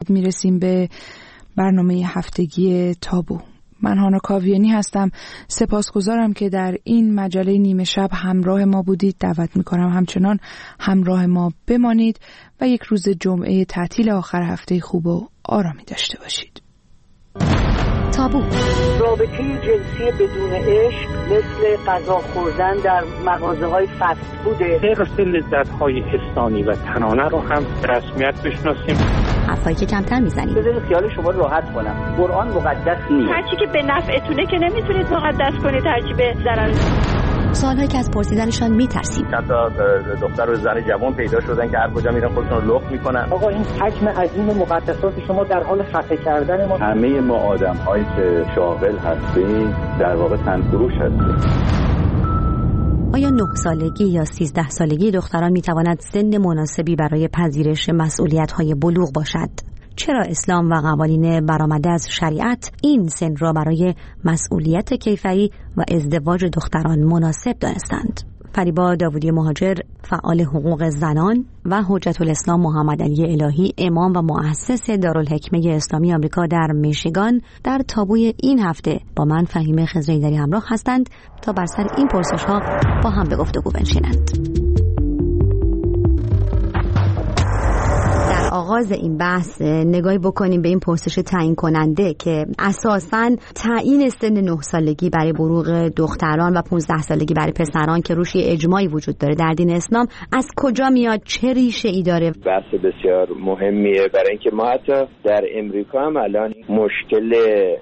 امید میرسیم به برنامه هفتگی تابو. من هانا کاویانی هستم. سپاسگزارم که در این مجله نیمه شب همراه ما بودید. دعوت میکنم همچنان همراه ما بمانید و یک روز جمعه تعطیل آخر هفته خوب و آرامی داشته باشید. تابو. رابطه جنسی بدون عشق مثل غذا خوردن در مغازه‌های فست فوده. حفظ لذت‌های حسانی و تنانه رو هم رسمیت بشناسیم. حرفایی که کمتر میزنیم. بذارید خیال شما راحت کنم. قرآن مقدس نیست. هرچی که به نفعتونه که نمیتونید مقدس کنید، هرچی به ضرر. سوالهایی که از پرسیدنشان میترسیم. حتی دختر و زن جوان پیدا شدن که هر کجا میرن خودشون رو لخت میکنن. آقا این حجم عظیم مقدسات شما در حال خفه کردن ما. همه ما آدم‌هایی که شاغل هستیم در واقع تنفروش هستیم. آیا 9 سالگی یا 13 سالگی دختران میتواند سن مناسبی برای پذیرش مسئولیت‌های بلوغ باشد؟ چرا اسلام و قوانین برآمده از شریعت این سن را برای مسئولیت کیفری و ازدواج دختران مناسب دانستند؟ فریبا داودی مهاجر، فعال حقوق زنان، و حجت الاسلام محمد علی الهی، امام و مؤسس دارالحکمه اسلامی آمریکا در میشیگان، در تابوی این هفته با من فهیمه خضرایی‌دری همراه هستند تا بر سر این پرسش‌ها با هم به گفتگو بنشینند. آغاز این بحث نگاهی بکنیم به این پرسش تعیین کننده که اساساً تعیین سن 9 سالگی برای بلوغ دختران و 15 سالگی برای پسران که روش اجماعی وجود داره در دین اسلام از کجا میاد، چه ریشه ای داره؟ بحث بسیار مهمیه، برای اینکه ما حتی در امریکا هم الان مشکل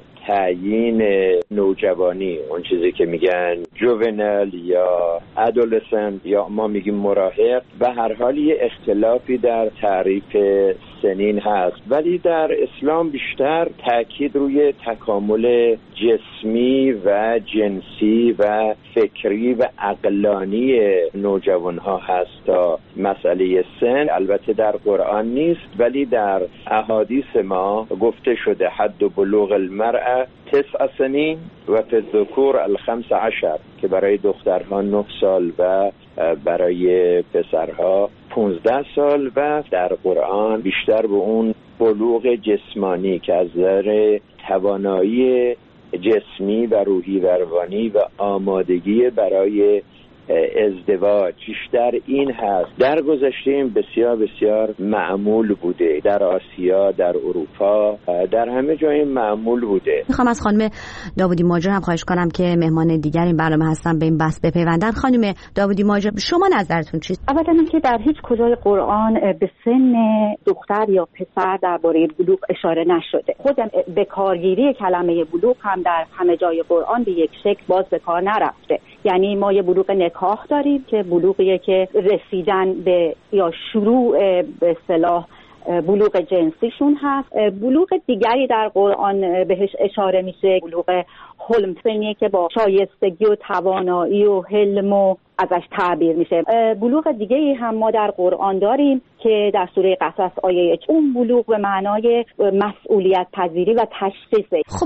تعیین نوجوانی، اون چیزی که میگن جوونل یا ادولسنت یا ما میگیم مراهق، به هر حال یه اختلافی در تعریف سنین هست، ولی در اسلام بیشتر تاکید روی تکامل جسمی و جنسی و فکری و عقلانی نوجوانها هست تا مسئله سن. البته در قرآن نیست، ولی در احادیث ما گفته شده حد بلوغ المرأة 9 سنین و فی الذکور 15 که برای دخترها 9 سال و برای پسرها 15 سال و در قرآن بیشتر به اون بلوغ جسمانی که از نظر توانایی جسمی و روحی و روانی و آمادگی برای ازدواج بیشتر این هست. در گذشته این بسیار بسیار معمول بوده، در آسیا، در اروپا، در همه جای معمول بوده. میخوام از خانم داودی مهاجر هم خواهش کنم که مهمان دیگر این برنامه هستن به این بحث بپیوندن. خانم داودی مهاجر، شما نظرتون چیست؟ اولا اینکه در هیچ کجای قرآن به سن دختر یا پسر درباره بلوغ اشاره نشده. خودم به کارگیری کلمه بلوغ هم در همه جای قرآن به یک شکل باز به کار نرفته. یعنی ما یه بلوغ نکاح داریم که بلوغیه که رسیدن به یا شروع به اصطلاح بلوغ جنسیشون هست. بلوغ دیگری در قرآن بهش اشاره میشه، بلوغ حلم، سنیه که با شایستگی و توانایی و حلم و ازش تعبیر میشه. بلوغ دیگه‌ای هم ما در قرآن داریم که در سوره قصص آیه 1 اون بلوغ به معنای مسئولیت پذیری و تشخیصه. خب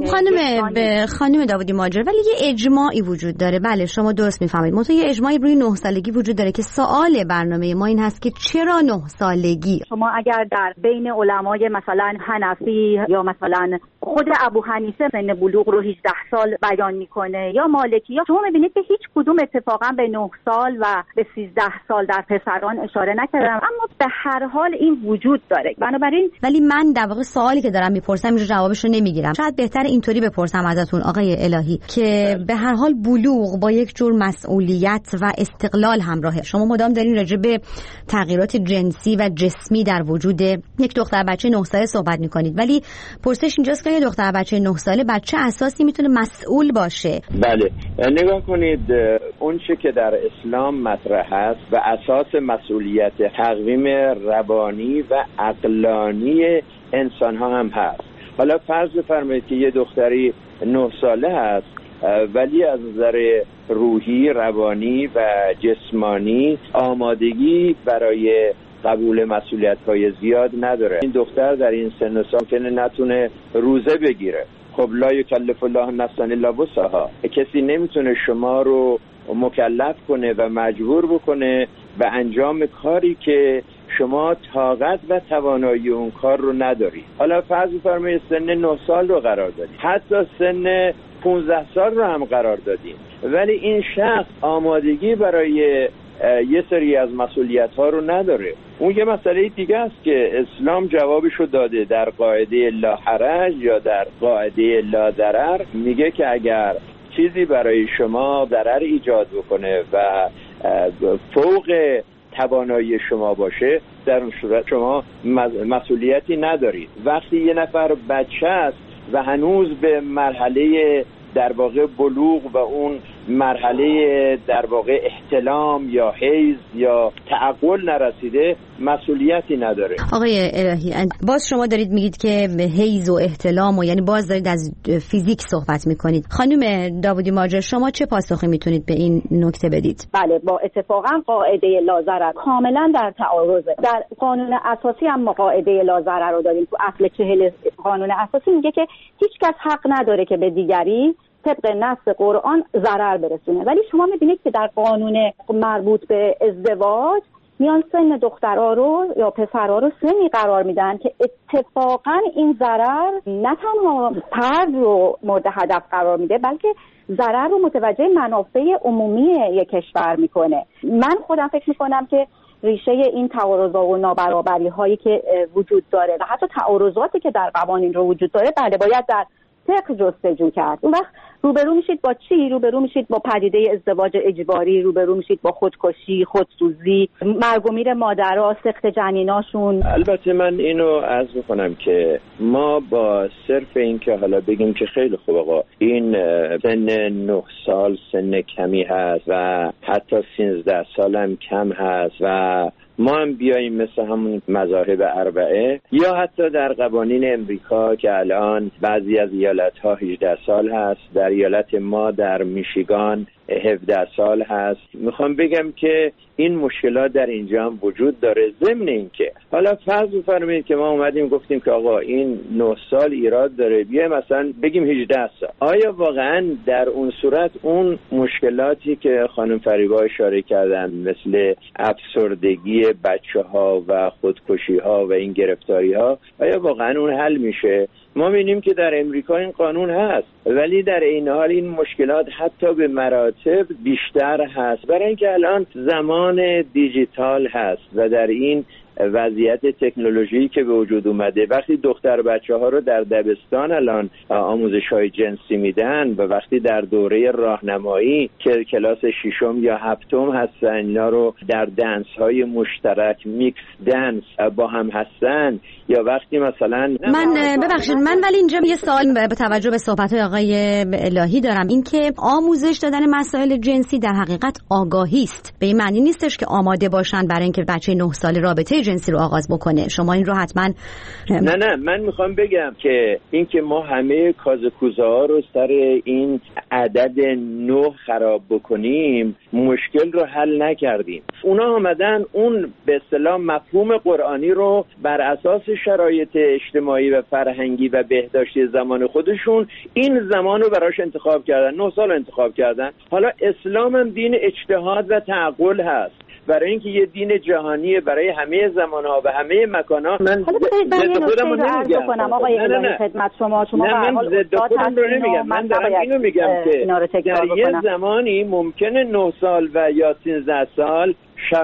خانم داودی مهاجر، ولی یه اجماعی وجود داره. بله شما درست میفهمید. منتها یه اجماعی روی 9 سالگی وجود داره که سوال برنامه ما این هست که چرا 9 سالگی؟ شما اگر در بین علمای مثلا حنفی یا مثلا خود ابو حنیفه سن بلوغ رو 18 سال بیان میکنه یا مالکی، یا شما میبینید که هیچ کدوم اتفاقا به 9 سال و به 13 سال در پسران اشاره نکردم، اما به هر حال این وجود داره. بنابراین ولی من در واقع سوالی که دارم میپرسم اینجا جوابشو نمیگیرم. شاید بهتر اینطوری بپرسم ازتون آقای الهی که به هر حال بلوغ با یک جور مسئولیت و استقلال همراهه. شما مدام دارین راجع به تغییرات جنسی و جسمی در وجود یک دختر بچه 9 ساله صحبت میکنید، ولی پرسش اینجاست که یه دختر بچه 9 ساله بر چه اساسی میتونه مسئول باشه؟ بله نگاه کنید، اون چه که در اسلام مطرح است و اساس مسئولیت تقویم روانی و عقلانی انسان ها هم هست. حالا فرض بفرمایید که یه دختری 9 ساله هست ولی از نظر روحی، روانی و جسمانی آمادگی برای قبول مسئولیت‌های زیاد نداره. این دختر در این سن و سال ممکنه نتونه روزه بگیره. خب لا یکلف الله نفسا الا وسعها. کسی نمیتونه شما رو مکلف کنه و مجبور بکنه به انجام کاری که شما طاقت و توانایی اون کار رو ندارید. حالا فرض بفرمایید سن 9 سال رو قرار دادید، حتی سن 15 سال رو هم قرار دادیم، ولی این شخص آمادگی برای یه سری از مسئولیت‌ها رو نداره. اون یه مسئله دیگه است که اسلام جوابشو داده در قاعده لا حرج یا در قاعده لا ضرر. میگه که اگر چیزی برای شما ضرر ایجاد بکنه و فوق توانایی شما باشه، در اون صورت شما مسئولیتی ندارید. وقتی یه نفر بچه است و هنوز به مرحله در واقع بلوغ و اون مرحله در واقع احتلام یا حیض یا تعقل نرسیده، مسئولیتی نداره. آقای الهی، باز شما دارید میگید که حیض و احتلام و یعنی باز دارید از فیزیک صحبت میکنید. خانم داوودی ماجر، شما چه پاسخی میتونید به این نکته بدید؟ بله، با اتفاقا قاعده لا ضرر کاملا در تعارضه. در قانون اساسی هم ما قاعده لا ضرر رو داریم. تو اصل 40 قانون اساسی میگه که هیچ کس حق نداره که به دیگری طبق نص قرآن ضرر برسونه، ولی شما میبینید که در قانون مربوط به ازدواج میان سن دخترها رو یا پسرها رو سنی قرار میدن که اتفاقا این ضرر نه تنها فرد رو مورد هدف قرار میده، بلکه ضرر رو متوجه منافع عمومی یک کشور میکنه. من خودم فکر میکنم که ریشه این تعارضات و نابرابری هایی که وجود داره و حتی تعارضاتی که در قوانین رو وجود داره، بله باید در فقه جستجو کرد. اون وقت روبرو میشید با چی؟ روبرو میشید با پدیده ازدواج اجباری، روبرو میشید با خودکشی، خودسوزی، مرگ و میر مادرها، سقط جنیناشون. البته من اینو عرض میکنم که ما با صرف این که حالا بگیم که خیلی خوب آقا این سن 9 سال سن کمی هست و حتی 13 سال هم کم هست و ما هم بیاییم مثل همون مذاهب اربعه یا حتی در قوانین امریکا که الان بعضی از ایالت‌ها 18 سال هست، در ایالت ما در میشیگان 17 سال هست. میخوام بگم که این مشکلات در اینجا هم وجود داره. ضمن این که حالا فرض بفرمایید که ما اومدیم گفتیم که آقا این 9 سال ایراد داره، بیا مثلا بگیم 18 سال. آیا واقعا در اون صورت اون مشکلاتی که خانم فریبا اشاره کردن مثل افسردگی بچه‌ها و خودکشی‌ها و این گرفتاری‌ها، آیا واقعا اون حل میشه؟ ما می‌بینیم که در امریکا این قانون هست، ولی در این حال این مشکلات حتی به مراتب بیشتر هست، برای اینکه الان زمان دیجیتال هست و در این وضعیت تکنولوژی که به وجود اومده، وقتی دختر بچه ها رو در دبستان الان آموزش های جنسی میدن و وقتی در دوره راهنمایی که کلاس 6 یا 7 هستن اینا رو در دنس های مشترک میکس دنس با هم هستن، یا وقتی مثلا من ببخشید من ولی اینجا یه سوال به توجه به صحبت آقای الهی دارم، این که آموزش دادن مسائل جنسی در حقیقت آگاهی است، به این معنی نیستش که آماده باشن برای اینکه بچه 9 ساله رابطه جنسی رو آغاز بکنه. شما این رو حتما نه من میخوام بگم که این که ما همه کازکوزه ها رو سر این عدد 9 خراب بکنیم مشکل رو حل نکردیم. اونا آمدن اون به اصطلاح مفهوم قرآنی رو بر اساس شرایط اجتماعی و فرهنگی و بهداشتی زمان خودشون این زمان رو براش انتخاب کردن، 9 سال انتخاب کردن. حالا اسلام هم دین اجتهاد و تعقل هست، برای اینکه یه دین جهانیه برای همه زمان‌ها و همه مکان‌ها. من ضد خودم رو نمیگم آقای الهی خدمت شما من ضد خودم رو نمیگم، من دارم اینو میگم که در یه زمانی ممکنه 9 سال و یا 13 سال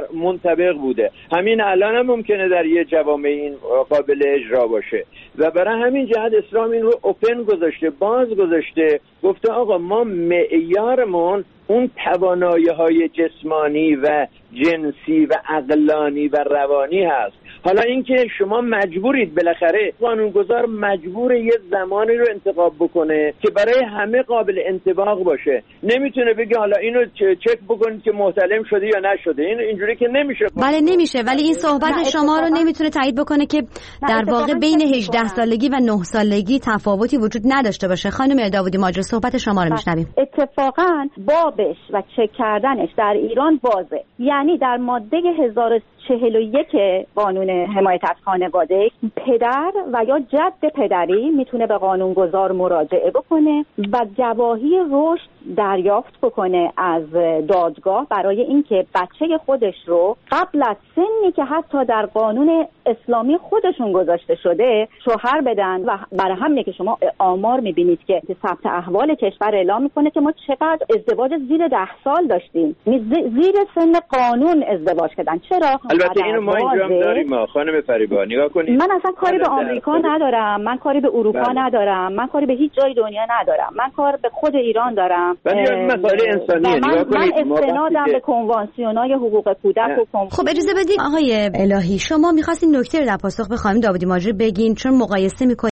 منطبق بوده، همین الان هم ممکنه در یه جوامع این قابل اجرا باشه و برای همین جهت اسلام این رو اوپن گذاشته، باز گذاشته، گفته آقا ما معیارمون اون توانایی‌های جسمانی و جنسی و عقلانی و روانی هست. حالا اینکه شما مجبورید، بالاخره قانونگذار مجبور یه زمانی رو انتخاب بکنه که برای همه قابل انطباق باشه. نمیتونه بگه حالا اینو چک بکنید که محتلم شده یا نشده. این اینجوری که نمیشه. بله نمیشه، ولی این صحبت شما رو نمیتونه تایید بکنه که در واقع بین 18 سالگی و 9 سالگی تفاوتی وجود نداشته باشه. خانم داوودی ماجر صحبت شما رو میشنویم. اتفاقاً بابش و چک کردنش در ایران بازه، یعنی در ماده 41 قانون حمایت از خانواده پدر و یا جد پدری میتونه به قانونگذار مراجعه بکنه و گواهی رشد دریافت بکنه از دادگاه برای اینکه بچه خودش رو قبل از سنی که حتی در قانون اسلامی خودشون گذاشته شده شوهر بدن. و برای همینه که شما آمار میبینید که ثبت احوال کشور اعلام میکنه که ما چقدر ازدواج زیر 10 سال داشتیم، زیر سن قانون ازدواج کردن. چرا؟ البته اینو ما اینجا هم داریم خانم فریبا، نگاه کنید. من اصلا کاری به آمریکا ندارم، من کاری به اروپا ندارم، من کاری به هیچ جای دنیا ندارم، من کار به خود ایران دارم. ولی مسائل انسانیه، نگاه کنید. من استنادم به کنوانسیون‌های حقوق کودک و خب اجازه بدید آقای الهی، شما می‌خواستین نکته رو در پاسخ به خانم داوودی ماجری بگین، چون مقایسه